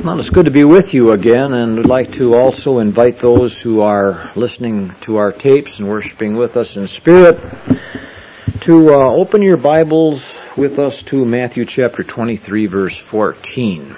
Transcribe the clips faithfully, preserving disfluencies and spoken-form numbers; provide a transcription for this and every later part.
Well, it's good to be with you again, and I'd like to also invite those who are listening to our tapes and worshiping with us in spirit to uh, open your Bibles with us to Matthew chapter twenty-three, verse fourteen.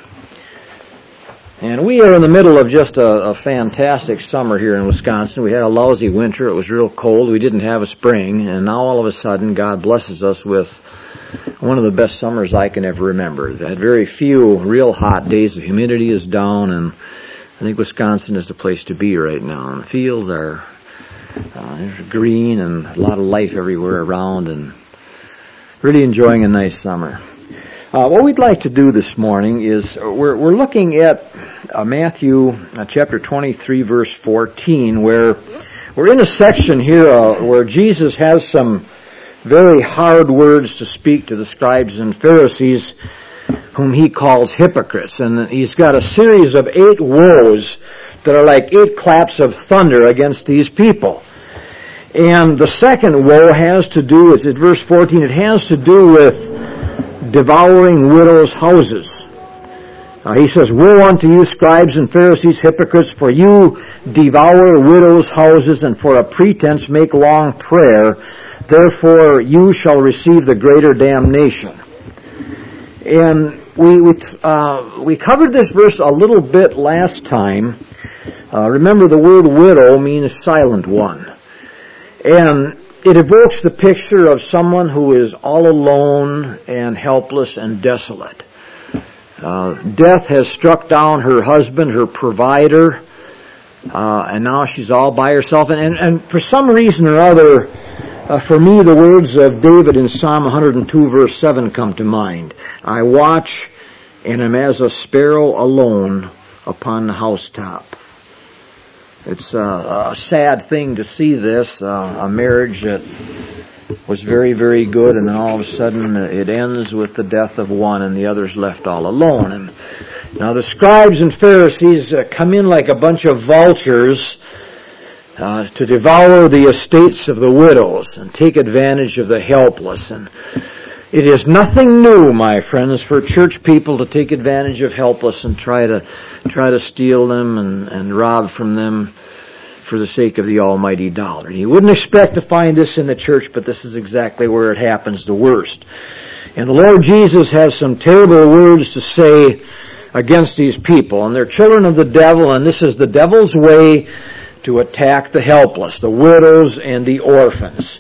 And we are in the middle of just a, a fantastic summer here in Wisconsin. We had a lousy winter. It was real cold. We didn't have a spring, and now all of a sudden God blesses us with one of the best summers I can ever remember. They had very few real hot days. The humidity is down, and I think Wisconsin is the place to be right now. And the fields are uh, green and a lot of life everywhere around, and really enjoying a nice summer. Uh, what we'd like to do this morning is we're, we're looking at uh, Matthew uh, chapter twenty-three, verse fourteen, where we're in a section here uh, where Jesus has some very hard words to speak to the scribes and Pharisees, whom he calls hypocrites. And he's got a series of eight woes that are like eight claps of thunder against these people. And the second woe has to do, it's at verse fourteen, it has to do with devouring widows' houses. Uh, he says, "Woe unto you, scribes and Pharisees, hypocrites, for you devour widows' houses, and for a pretense make long prayer. Therefore you shall receive the greater damnation." And we we, uh, we covered this verse a little bit last time. Uh, remember, the word widow means silent one. And it evokes the picture of someone who is all alone and helpless and desolate. Uh, death has struck down her husband, her provider, uh, and now she's all by herself. And, and, and for some reason or other, Uh, for me, the words of David in Psalm one hundred two, verse seven come to mind. "I watch and am as a sparrow alone upon the housetop." It's uh, a sad thing to see this, uh, a marriage that was very, very good, and then all of a sudden it ends with the death of one and the other's left all alone. And now the scribes and Pharisees uh, come in like a bunch of vultures Uh, to devour the estates of the widows and take advantage of the helpless. And it is nothing new, my friends, for church people to take advantage of helpless and try to try to steal them and, and rob from them for the sake of the almighty dollar. You wouldn't expect to find this in the church, but this is exactly where it happens the worst. And the Lord Jesus has some terrible words to say against these people. And they're children of the devil, and this is the devil's way to attack the helpless, the widows and the orphans.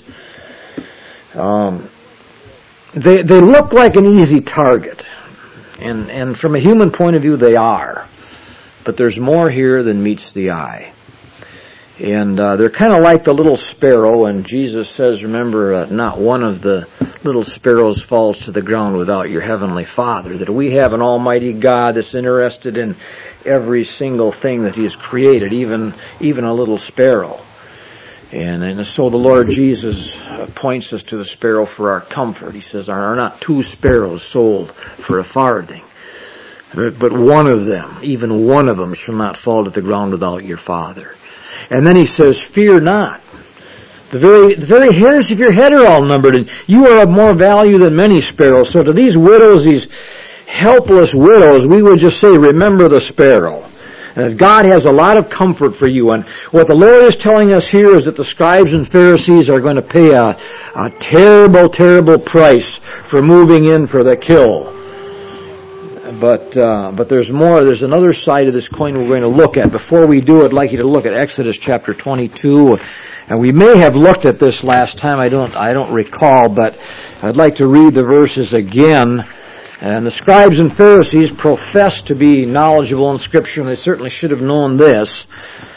Um, they they look like an easy target, and and from a human point of view, they are. But there's more here than meets the eye, and uh, they're kind of like the little sparrow. And Jesus says, remember, uh, not one of the little sparrows falls to the ground without your heavenly Father. That we have an almighty God that's interested in every single thing that He has created, even even a little sparrow. And, and so the Lord Jesus points us to the sparrow for our comfort. He says, "Are not two sparrows sold for a farthing? But one of them, even one of them, shall not fall to the ground without your Father." And then He says, "Fear not. The very, the very hairs of your head are all numbered, and you are of more value than many sparrows." So to these widows, these helpless widows, we would just say, remember the sparrow. And God has a lot of comfort for you. And what the Lord is telling us here is that the scribes and Pharisees are going to pay a, a terrible, terrible price for moving in for the kill. But uh, but there's more. There's another side of this coin we're going to look at. Before we do, I'd like you to look at Exodus chapter twenty-two. And we may have looked at this last time. I don't I don't recall, but I'd like to read the verses again. And the scribes and Pharisees profess to be knowledgeable in Scripture, and they certainly should have known this.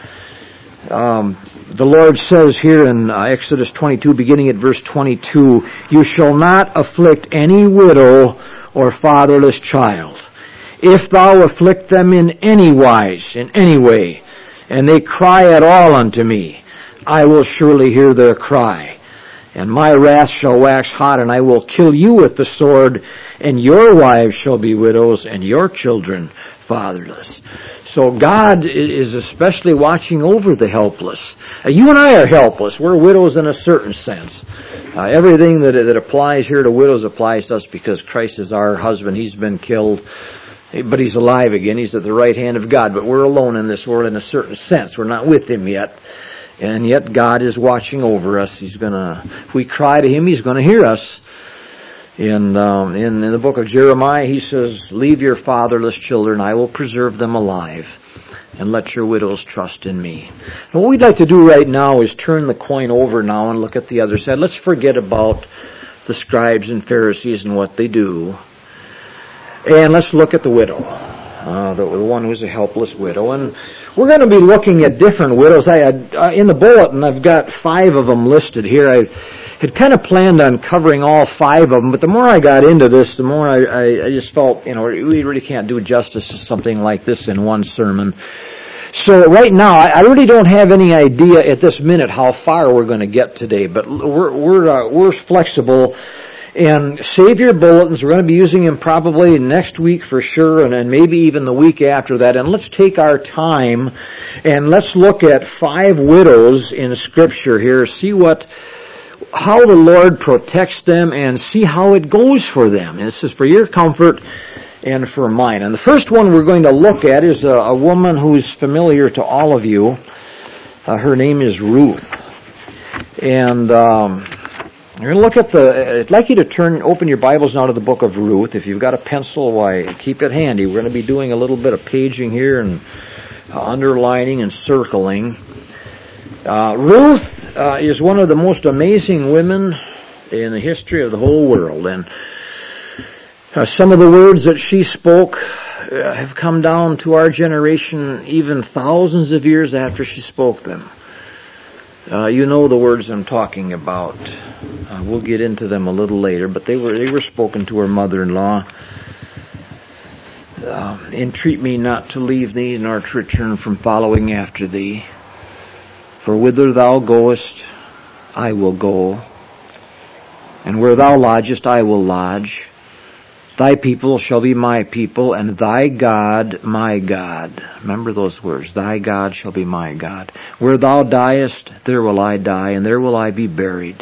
Um, the Lord says here in uh, Exodus twenty-two, beginning at verse twenty-two, "You shall not afflict any widow or fatherless child. If thou afflict them in any wise, in any way, and they cry at all unto me, I will surely hear their cry. And my wrath shall wax hot, and I will kill you with the sword, and your wives shall be widows, and your children fatherless." So God is especially watching over the helpless. Uh, you and I are helpless. We're widows in a certain sense. Uh, everything that that applies here to widows applies to us because Christ is our husband. He's been killed But he's alive again. He's at the right hand of God. But we're alone in this world in a certain sense. We're not with him yet. And yet God is watching over us. He's gonna, if we cry to him, he's gonna hear us. In, um, in, in the book of Jeremiah, he says, leave your fatherless children, I will preserve them alive. And let your widows trust in me. And what we'd like to do right now is turn the coin over now and look at the other side. Let's forget about the scribes and Pharisees and what they do. And let's look at the widow, uh, the, the one who's a helpless widow. And we're going to be looking at different widows. I had, uh, in the bulletin, I've got five of them listed here. I had kind of planned on covering all five of them, but the more I got into this, the more I, I, I just felt, you know, we really can't do justice to something like this in one sermon. So right now, I, I really don't have any idea at this minute how far we're going to get today, but we're we're uh, we're flexible. And save your bulletins. We're going to be using them probably next week for sure, and then maybe even the week after that. And let's take our time and let's look at five widows in Scripture here, see what, how the Lord protects them, and see how it goes for them. And this is for your comfort and for mine. And the first one we're going to look at is a, a woman who's familiar to all of you. Uh, her name is Ruth. And um We're going to look at the, I'd like you to turn, open your Bibles now to the book of Ruth. If you've got a pencil, why, keep it handy. We're going to be doing a little bit of paging here and uh, underlining and circling. Uh, Ruth uh, is one of the most amazing women in the history of the whole world. And uh, some of the words that she spoke uh, have come down to our generation even thousands of years after she spoke them. Uh, you know the words I'm talking about. Uh, we'll get into them a little later, but they were they were spoken to her mother-in-law. Uh, Entreat me not to leave thee, nor to return from following after thee. For whither thou goest, I will go, and where thou lodgest, I will lodge. Thy people shall be my people, and thy God my God. Remember those words. Thy God shall be my God. Where thou diest, there will I die, and there will I be buried.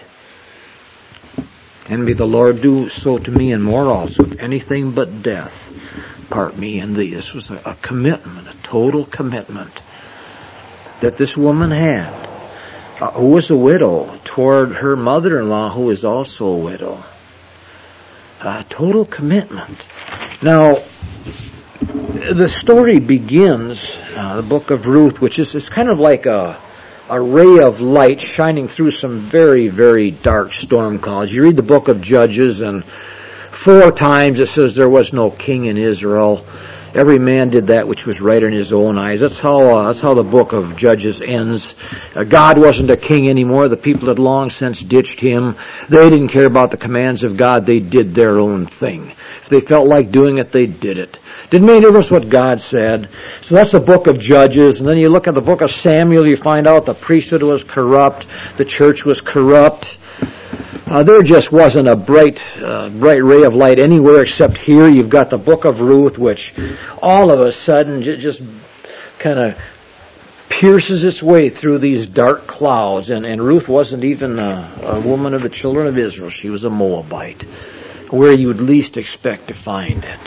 And may the Lord do so to me and more also, if anything but death part me and thee. This was a, a commitment, a total commitment that this woman had, uh, who was a widow, toward her mother-in-law, who was also a widow. A total commitment. Now, the story begins, uh, the book of Ruth, which is, is kind of like a, a ray of light shining through some very, very dark storm clouds. You read the book of Judges, and four times it says there was no king in Israel. Every man did that which was right in his own eyes. That's how uh, that's how the book of Judges ends. Uh, God wasn't a king anymore. The people had long since ditched him. They didn't care about the commands of God. They did their own thing. If they felt like doing it, they did it. Didn't make any difference what God said. So that's the book of Judges. And then you look at the book of Samuel, you find out the priesthood was corrupt. The church was corrupt. Uh, there just wasn't a bright, uh, bright ray of light anywhere except here. You've got the book of Ruth, which all of a sudden j- just kind of pierces its way through these dark clouds. And, and Ruth wasn't even a, a woman of the children of Israel. She was a Moabite, where you would least expect to find it.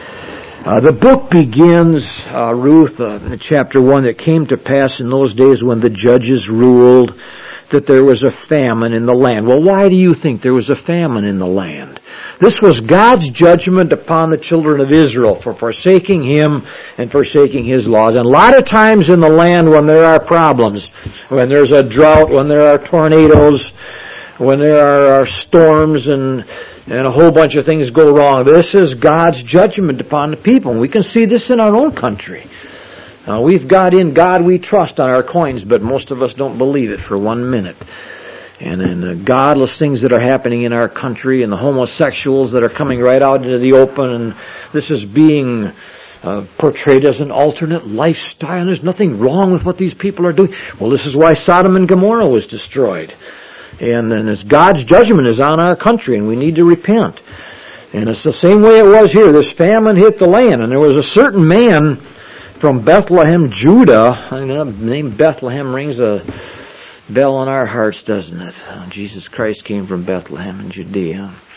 Uh, the book begins, uh, Ruth, uh, in chapter one, that came to pass in those days when the judges ruled, that there was a famine in the land. Well, why do you think there was a famine in the land? This was God's judgment upon the children of Israel for forsaking Him and forsaking His laws. And a lot of times in the land when there are problems, when there's a drought, when there are tornadoes, when there are storms and and a whole bunch of things go wrong, this is God's judgment upon the people. And we can see this in our own country. Uh, we've got in God we trust on our coins, but most of us don't believe it for one minute. And then the godless things that are happening in our country, and the homosexuals that are coming right out into the open, and this is being uh, portrayed as an alternate lifestyle, and there's nothing wrong with what these people are doing. Well, this is why Sodom and Gomorrah was destroyed. And, and it's God's judgment is on our country, and we need to repent. And it's the same way it was here. This famine hit the land, and there was a certain man from Bethlehem, Judah. I know, the name Bethlehem rings a bell in our hearts, doesn't it? Uh, Jesus Christ came from Bethlehem in Judea.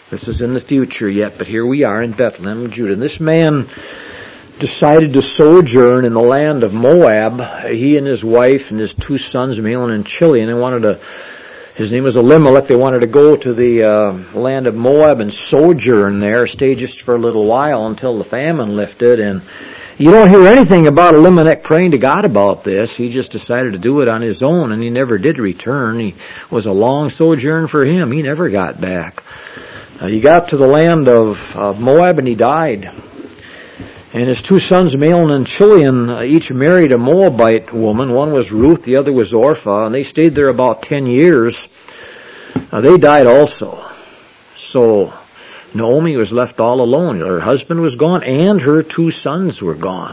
This is in the future yet, but here we are in Bethlehem, Judah. And this man decided to sojourn in the land of Moab. He and his wife and his two sons, Mahlon and Chilion, and wanted to, his name was Elimelech, they wanted to go to the uh, land of Moab and sojourn there, stay just for a little while until the famine lifted. And you don't hear anything about Elimelech praying to God about this. He just decided to do it on his own, and he never did return. He was a long sojourn for him. He never got back. Uh, he got to the land of uh, Moab and he died. And his two sons, Mahlon and Chilion, uh, each married a Moabite woman. One was Ruth, the other was Orpah, and they stayed there about ten years. Uh, they died also. So Naomi was left all alone. Her husband was gone and her two sons were gone.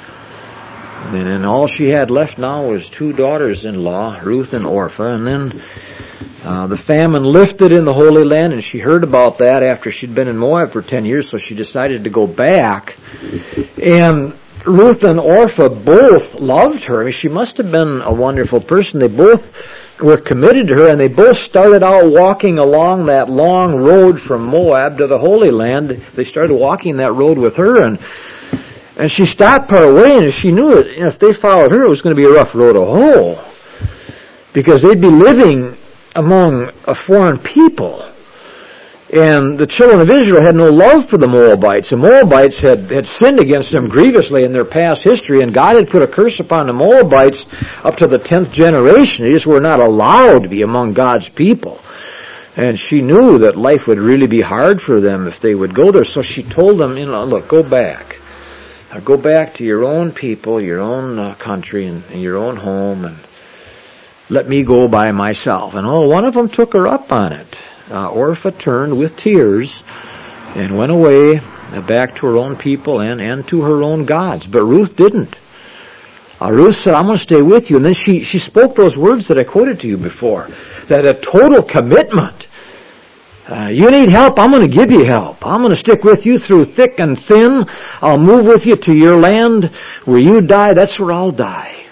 And then all she had left now was two daughters-in-law, Ruth and Orpah. And then uh, the famine lifted in the Holy Land, and she heard about that after she'd been in Moab for ten years, so she decided to go back. And Ruth and Orpah both loved her. I mean, she must have been a wonderful person. They both were committed to her, and they both started out walking along that long road from Moab to the Holy Land. They started walking that road with her, and and she stopped part way, and she knew that, you know, if they followed her, it was going to be a rough road to hoe, because they'd be living among a foreign people. And the children of Israel had no love for the Moabites. The Moabites had, had sinned against them grievously in their past history, and God had put a curse upon the Moabites up to the tenth generation. They just were not allowed to be among God's people. And she knew that life would really be hard for them if they would go there. So she told them, you know, look, go back. Uh, go back to your own people, your own uh, country, and, and your own home, and let me go by myself. And oh, one of them took her up on it. Uh, Orpah turned with tears and went away uh, back to her own people and, and to her own gods. But Ruth didn't. Uh, Ruth said, I'm going to stay with you. And then she, she spoke those words that I quoted to you before. That a total commitment. Uh, you need help, I'm going to give you help. I'm going to stick with you through thick and thin. I'll move with you to your land. Where you die, that's where I'll die.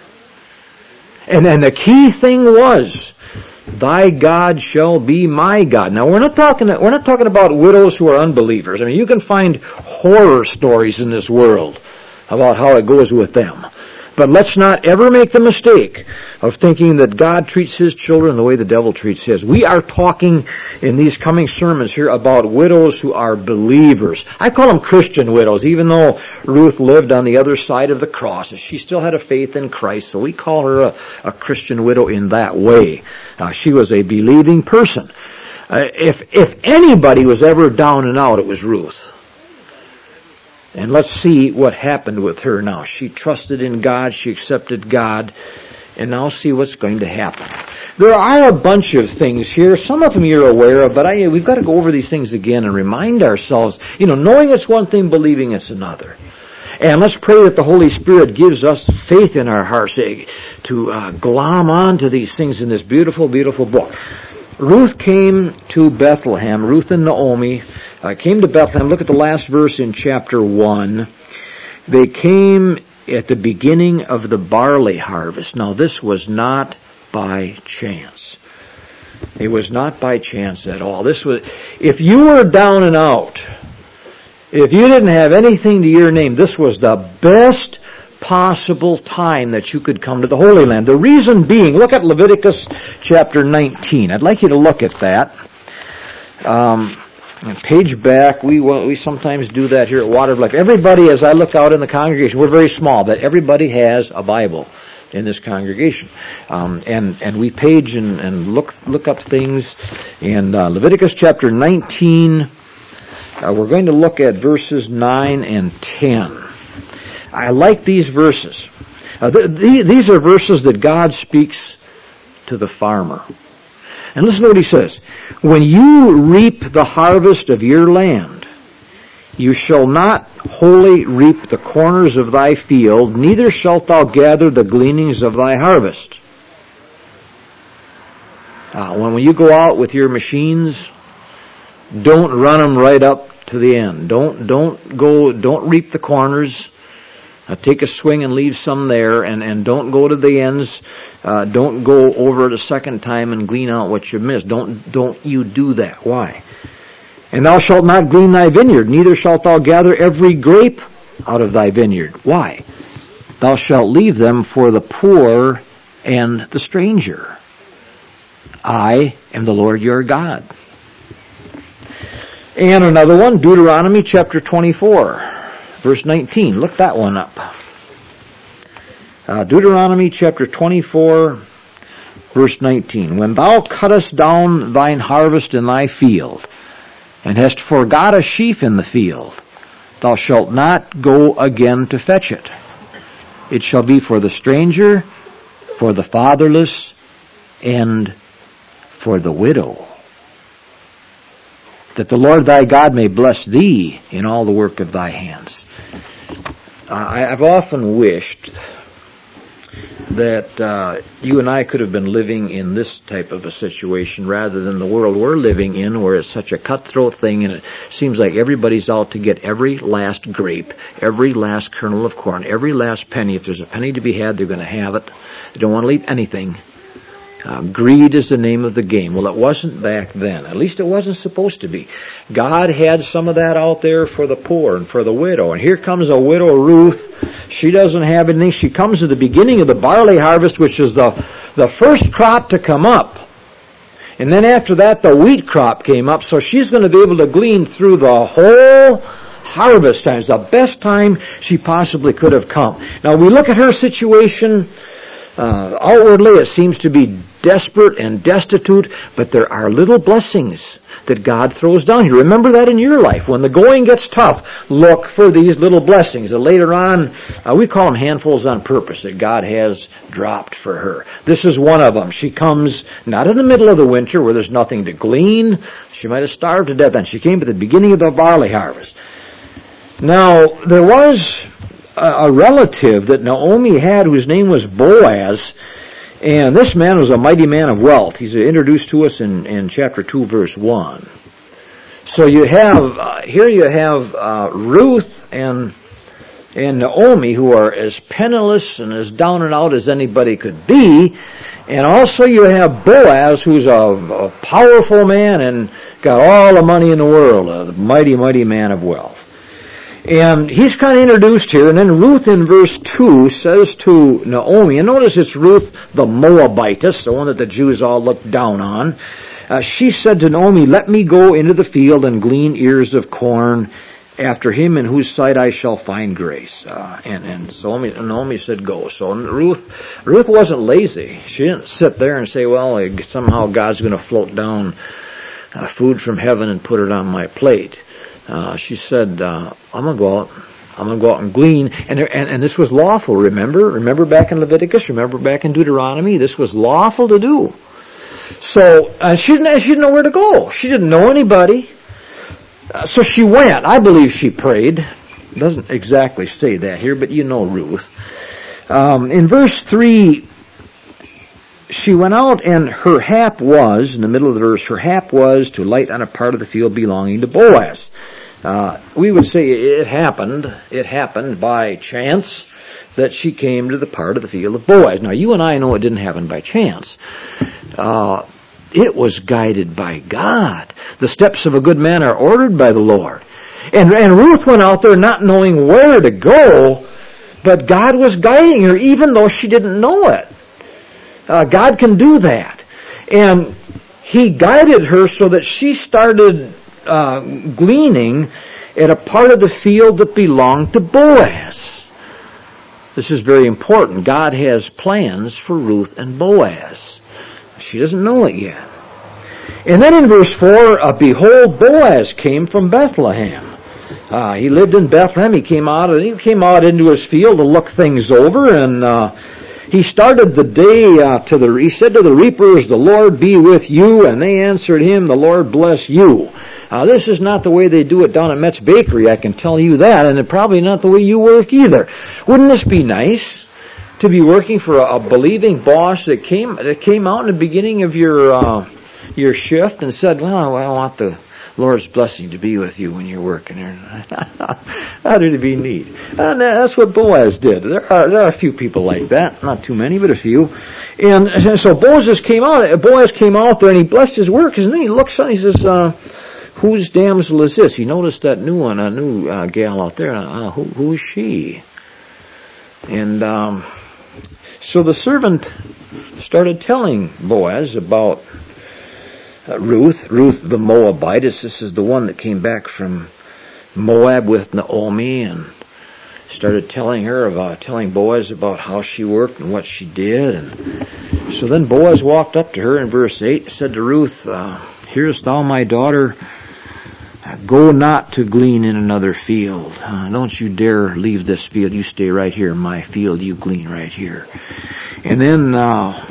And then the key thing was, thy God shall be my God. Now we're not talking we're not talking about widows who are unbelievers. I mean, you can find horror stories in this world about how it goes with them. But let's not ever make the mistake of thinking that God treats His children the way the devil treats his. We are talking in these coming sermons here about widows who are believers. I call them Christian widows, even though Ruth lived on the other side of the cross. She still had a faith in Christ, so we call her a, a Christian widow in that way. Uh, she was a believing person. Uh, if, if anybody was ever down and out, it was Ruth. And let's see what happened with her now. She trusted in God, she accepted God, and now see what's going to happen. There are a bunch of things here. Some of them you're aware of, but I, we've got to go over these things again and remind ourselves, you know, knowing it's one thing, believing it's another. And let's pray that the Holy Spirit gives us faith in our hearts to uh, glom on to these things in this beautiful, beautiful book. Ruth came to Bethlehem, Ruth and Naomi, Uh, came to Bethlehem. Look at the last verse in chapter one. They came at the beginning of the barley harvest. Now, this was not by chance. It was not by chance at all. This was, if you were down and out, if you didn't have anything to your name, this was the best possible time that you could come to the Holy Land. The reason being, look at Leviticus chapter nineteen. I'd like you to look at that. Um... And page back, we we sometimes do that here at Water of Life. Everybody, as I look out in the congregation, we're very small, but everybody has a Bible in this congregation. Um, and, and we page and, and look look up things. In uh, Leviticus chapter nineteen, uh, we're going to look at verses nine and ten. I like these verses. Uh, th- th- these are verses that God speaks to the farmer. And listen to what he says. When you reap the harvest of your land, you shall not wholly reap the corners of thy field, neither shalt thou gather the gleanings of thy harvest. Uh, when, when you go out with your machines, don't run them right up to the end. Don't, don't go, don't reap the corners. Uh, take a swing and leave some there, and, and don't go to the ends. Uh, don't go over it a second time and glean out what you missed. Don't, don't you do that. Why? And thou shalt not glean thy vineyard, neither shalt thou gather every grape out of thy vineyard. Why? Thou shalt leave them for the poor and the stranger. I am the Lord your God. And another one, Deuteronomy chapter twenty-four, verse nineteen. Look that one up. Uh, Deuteronomy chapter twenty-four, verse nineteen. When thou cuttest down thine harvest in thy field, and hast forgot a sheaf in the field, thou shalt not go again to fetch it. It shall be for the stranger, for the fatherless, and for the widow, that the Lord thy God may bless thee in all the work of thy hands. Uh, I, I've often wished that uh, you and I could have been living in this type of a situation rather than the world we're living in, where it's such a cutthroat thing, and it seems like everybody's out to get every last grape, every last kernel of corn, every last penny. If there's a penny to be had, they're going to have it. They don't want to leave anything. Uh, greed is the name of the game. Well, it wasn't back then. At least it wasn't supposed to be. God had some of that out there for the poor and for the widow. And here comes a widow, Ruth. She doesn't have anything. She comes at the beginning of the barley harvest, which is the, the first crop to come up. And then after that, the wheat crop came up. So she's going to be able to glean through the whole harvest time. It's the best time she possibly could have come. Now, we look at her situation. Uh, outwardly, it seems to be desperate and destitute, but there are little blessings that God throws down here. Remember that in your life. When the going gets tough, look for these little blessings. And later on, uh, we call them handfuls on purpose that God has dropped for her. This is one of them. She comes not in the middle of the winter where there's nothing to glean. She might have starved to death then. She came at the beginning of the barley harvest. Now, there was a relative that Naomi had whose name was Boaz, and this man was a mighty man of wealth. He's introduced to us in, in chapter two, verse one. So you have, uh, here you have uh, Ruth and and Naomi, who are as penniless and as down and out as anybody could be, and also you have Boaz, who's a, a powerful man and got all the money in the world, a mighty, mighty man of wealth. And he's kind of introduced here, and then Ruth in verse two says to Naomi, and notice it's Ruth the Moabitess, the one that the Jews all looked down on. Uh, she said to Naomi, let me go into the field and glean ears of corn after him in whose sight I shall find grace. Uh, and, and so Naomi said go. So Ruth, Ruth wasn't lazy. She didn't sit there and say, well, somehow God's going to float down uh, food from heaven and put it on my plate. Uh, she said, uh, I'm going to go out, I'm going to go out and glean. And, and, and this was lawful, remember? Remember back in Leviticus? Remember back in Deuteronomy? This was lawful to do. So, uh, she didn't, she didn't know where to go. She didn't know anybody. Uh, so she went. I believe she prayed. It doesn't exactly say that here, but you know Ruth. Um, in verse three, she went out and her hap was, in the middle of the verse, her hap was to light on a part of the field belonging to Boaz. Uh, we would say it happened, it happened by chance that she came to the part of the field of Boaz. Now, you and I know it didn't happen by chance. Uh, it was guided by God. The steps of a good man are ordered by the Lord. And, and Ruth went out there not knowing where to go, but God was guiding her even though she didn't know it. Uh, God can do that. And He guided her so that she started uh, gleaning at a part of the field that belonged to Boaz. This is very important. God has plans for Ruth and Boaz. She doesn't know it yet. And then in verse four, uh, behold, Boaz came from Bethlehem. Uh, he lived in Bethlehem. He came out, and he came out into his field to look things over, and uh, he started the day uh, to the, he said to the reapers, the Lord be with you, and they answered him, the Lord bless you. Uh, this is not the way they do it down at Met's Bakery, I can tell you that, and it's probably not the way you work either. Wouldn't this be nice to be working for a, a believing boss that came that came out in the beginning of your uh, your shift and said, well, I want the Lord's blessing to be with you when you're working there. That would be neat. And that's what Boaz did. There are, there are a few people like that. Not too many, but a few. And so Boaz came out, Boaz came out there and he blessed his workers, and then he looks and he says, uh, whose damsel is this? He noticed that new one, a new uh, gal out there. Uh, who, who is she? And um, so the servant started telling Boaz about uh, Ruth, Ruth the Moabitess. This is the one that came back from Moab with Naomi, and started telling her about, telling Boaz about how she worked and what she did. And so then Boaz walked up to her in verse eight, said to Ruth, uh, hearest thou, my daughter, go not to glean in another field. Uh, don't you dare leave this field. You stay right here in my field. You glean right here. And then uh,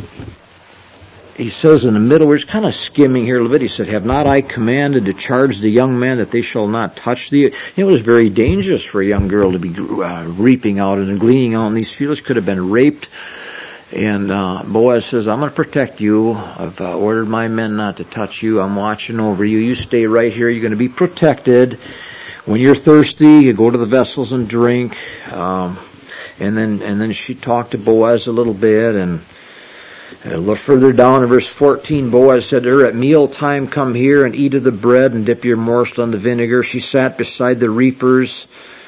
he says in the middle, we're kind of skimming here a little bit. He said, have not I commanded to charge the young men that they shall not touch thee? It was very dangerous for a young girl to be uh, reaping out and gleaning out in these fields. Could have been raped. And uh, Boaz says, I'm going to protect you. I've uh, ordered my men not to touch you. I'm watching over you. You stay right here. You're going to be protected. When you're thirsty, you go to the vessels and drink. Um, and then and then she talked to Boaz a little bit. And a little further down in verse fourteen, Boaz said to her, at mealtime come here and eat of the bread and dip your morsel in the vinegar. She sat beside the reapers.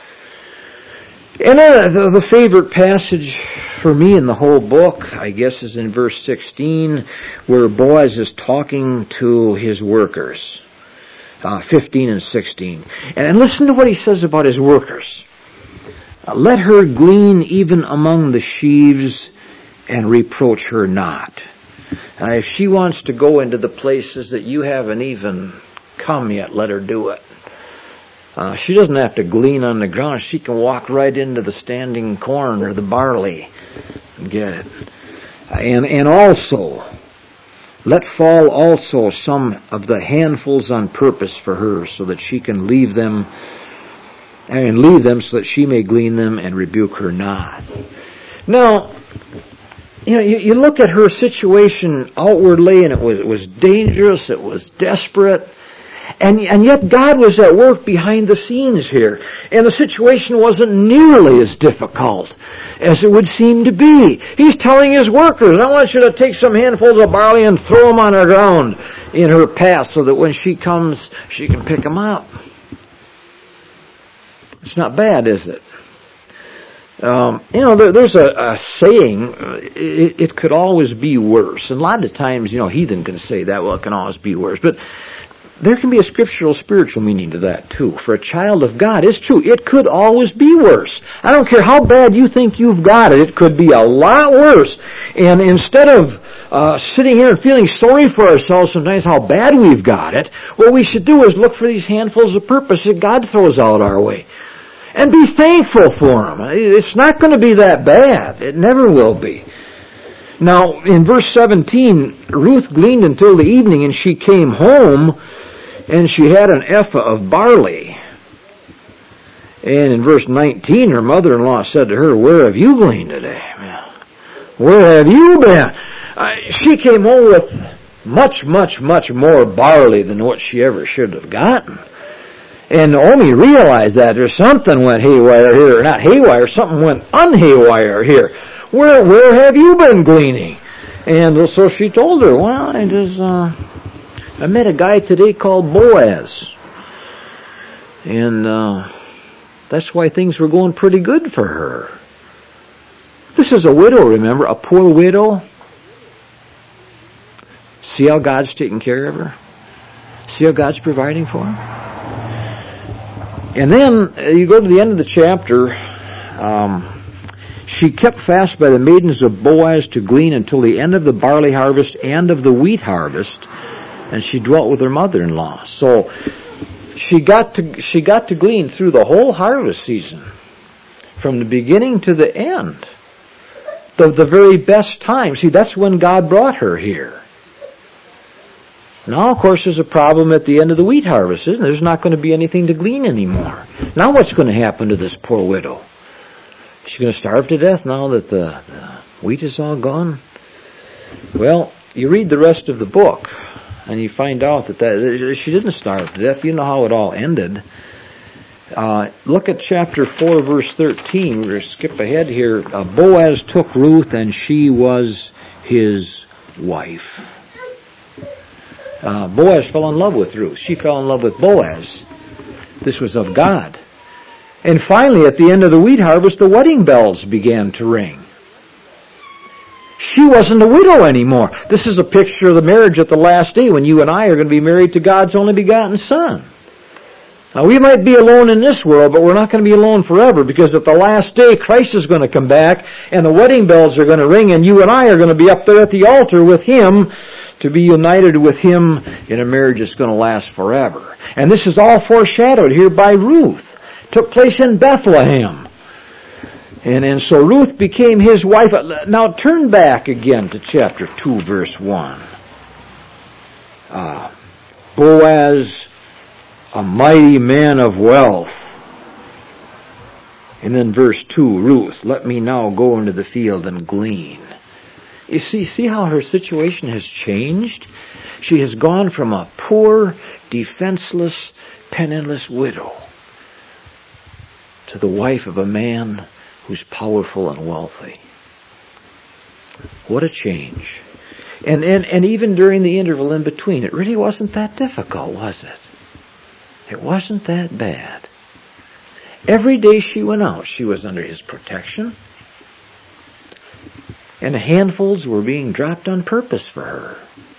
And then the, the favorite passage for me in the whole book, I guess, is in verse sixteen, where Boaz is talking to his workers. Uh, fifteen and sixteen. And, and listen to what he says about his workers. Uh, Let her glean even among the sheaves, and reproach her not. Uh, if she wants to go into the places that you haven't even come yet, let her do it. Uh, she doesn't have to glean on the ground. She can walk right into the standing corn or the barley and get it. And, and also, let fall also some of the handfuls on purpose for her, so that she can leave them, and leave them so that she may glean them and rebuke her not. Now, you know, you, you look at her situation outwardly, and it was, it was dangerous, it was desperate. And, and yet God was at work behind the scenes here. And the situation wasn't nearly as difficult as it would seem to be. He's telling his workers, I want you to take some handfuls of barley and throw them on the ground in her path, so that when she comes, she can pick them up. It's not bad, is it? Um, you know, there, there's a, a saying, uh, it, it could always be worse. And a lot of times, you know, heathen can say that, well, it can always be worse. But there can be a scriptural, spiritual meaning to that, too. For a child of God, it's true. It could always be worse. I don't care how bad you think you've got it. It could be a lot worse. And instead of uh, sitting here and feeling sorry for ourselves sometimes how bad we've got it, what we should do is look for these handfuls of purpose that God throws out our way. And be thankful for them. It's not going to be that bad. It never will be. Now, in verse seventeen, Ruth gleaned until the evening, and she came home, and she had an ephah of barley. And in verse nineteen, her mother-in-law said to her, where have you gleaned today? Where have you been? Uh, she came home with much, much, much more barley than what she ever should have gotten. And Naomi realized that there's something went haywire here, or not haywire, something went unhaywire here. Where, where have you been gleaning? And so she told her, well, I just, uh, I met a guy today called Boaz. And, uh, that's why things were going pretty good for her. This is a widow, remember, a poor widow. See how God's taking care of her? See how God's providing for her? And then, uh, you go to the end of the chapter, um, she kept fast by the maidens of Boaz to glean until the end of the barley harvest and of the wheat harvest, and she dwelt with her mother-in-law. So, she got to, she got to glean through the whole harvest season, from the beginning to the end. The, the very best time. See, that's when God brought her here. Now, of course, there's a problem at the end of the wheat harvest, isn't there? There's not going to be anything to glean anymore. Now what's going to happen to this poor widow? Is she going to starve to death now that the, the wheat is all gone? Well, you read the rest of the book, and you find out that, that she didn't starve to death. You know how it all ended. Uh, look at chapter four, verse thirteen. We're going to skip ahead here. Uh, Boaz took Ruth, and she was his wife. Uh, Boaz fell in love with Ruth. She fell in love with Boaz. This was of God. And finally, at the end of the wheat harvest, the wedding bells began to ring. She wasn't a widow anymore. This is a picture of the marriage at the last day when you and I are going to be married to God's only begotten Son. Now, we might be alone in this world, but we're not going to be alone forever, because at the last day, Christ is going to come back, and the wedding bells are going to ring, and you and I are going to be up there at the altar with Him, to be united with Him in a marriage that's going to last forever. And this is all foreshadowed here by Ruth. It took place in Bethlehem. And, and so Ruth became his wife. Now turn back again to chapter two, verse one. Uh, Boaz, a mighty man of wealth. And then verse two, Ruth, let me now go into the field and glean. You see, see how her situation has changed? She has gone from a poor, defenseless, penniless widow to the wife of a man who's powerful and wealthy. What a change. And, and, and even during the interval in between, it really wasn't that difficult, was it? It wasn't that bad. Every day she went out, she was under his protection. And handfuls were being dropped on purpose for her.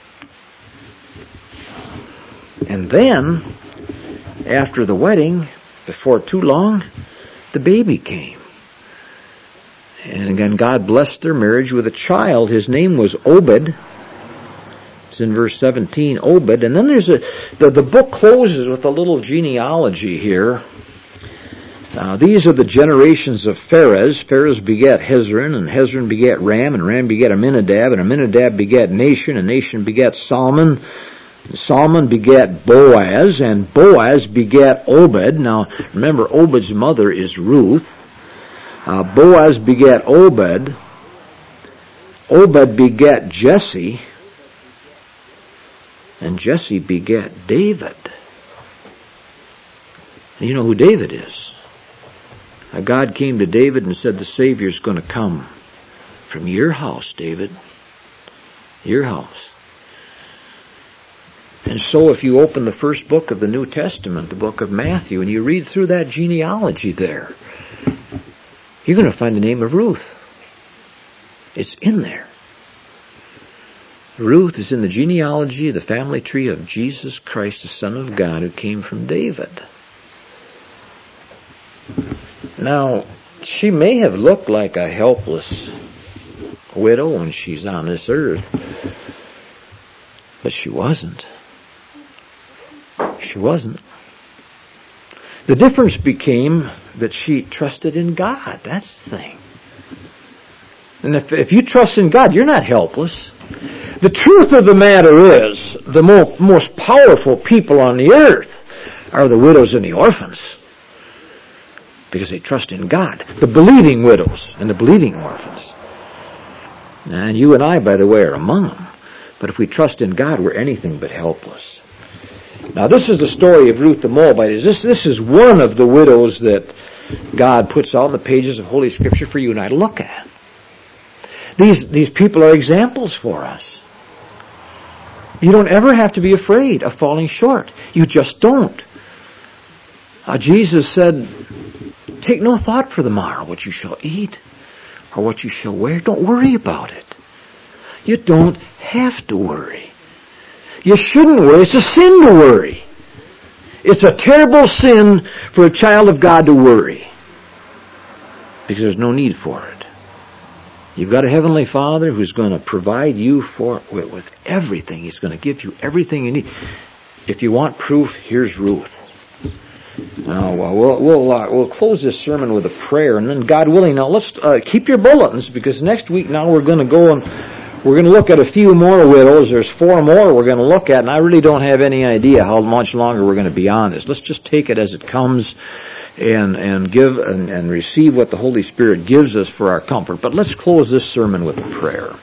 And then, after the wedding, before too long, the baby came. And again, God blessed their marriage with a child. His name was Obed. It's in verse seventeen, Obed. And then there's a, the, the book closes with a little genealogy here. Now, these are the generations of Pharez. Pharez begat Hezron, and Hezron begat Ram, and Ram begat Amminadab, and Amminadab begat Nahshon, and Nahshon begat Salmon. And Salmon begat Boaz, and Boaz begat Obed. Now, remember, Obed's mother is Ruth. Uh, Boaz begat Obed. Obed begat Jesse. And Jesse begat David. And you know who David is. Now, God came to David and said, the Savior's going to come from your house, David. Your house. And so if you open the first book of the New Testament, the book of Matthew, and you read through that genealogy there, you're going to find the name of Ruth. It's in there. Ruth is in the genealogy of the family tree of Jesus Christ, the Son of God, who came from David. Now, she may have looked like a helpless widow when she's on this earth, but she wasn't. She wasn't. The difference became that she trusted in God. That's the thing. And if, if you trust in God, you're not helpless. The truth of the matter is, the mo- most powerful people on the earth are the widows and the orphans. Because they trust in God. The believing widows and the believing orphans. And you and I, by the way, are among them. But if we trust in God, we're anything but helpless. Now, this is the story of Ruth the Moabite. This, this is one of the widows that God puts out in the pages of Holy Scripture for you and I to look at. These, these people are examples for us. You don't ever have to be afraid of falling short. You just don't. Uh, Jesus said, take no thought for the morrow, what you shall eat or what you shall wear. Don't worry about it. You don't have to worry. You shouldn't worry. It's a sin to worry. It's a terrible sin for a child of God to worry. Because there's no need for it. You've got a Heavenly Father who's going to provide you for with, with everything. He's going to give you everything you need. If you want proof, here's Ruth. Now, well, we'll we'll, uh, we'll close this sermon with a prayer, and then, God willing, now let's uh, keep your bulletins, because next week now we're going to go and we're going to look at a few more widows. There's four more we're going to look at, and I really don't have any idea how much longer we're going to be on this. Let's just take it as it comes and and give and, and receive what the Holy Spirit gives us for our comfort. But let's close this sermon with a prayer.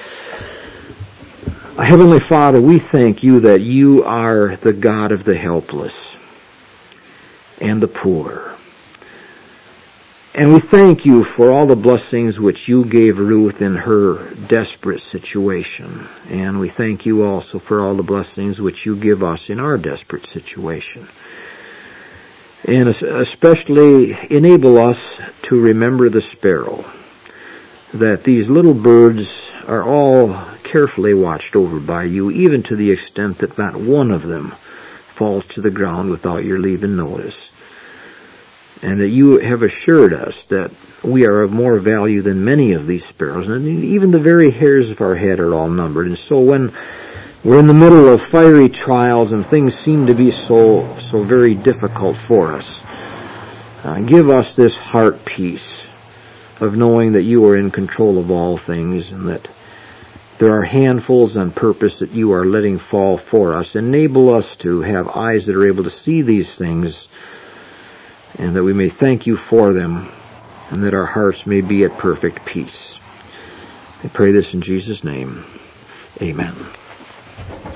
Heavenly Father, we thank you that you are the God of the helpless and the poor. And we thank you for all the blessings which you gave Ruth in her desperate situation. And we thank you also for all the blessings which you give us in our desperate situation. And especially enable us to remember the sparrow, that these little birds are all carefully watched over by you, even to the extent that not one of them falls to the ground without your leave and notice. And that you have assured us that we are of more value than many of these sparrows, and even the very hairs of our head are all numbered. And so when we're in the middle of fiery trials and things seem to be so so very difficult for us, uh, give us this heart peace of knowing that you are in control of all things, and that there are handfuls on purpose that you are letting fall for us. Enable us to have eyes that are able to see these things, and that we may thank you for them, and that our hearts may be at perfect peace. I pray this in Jesus' name. Amen.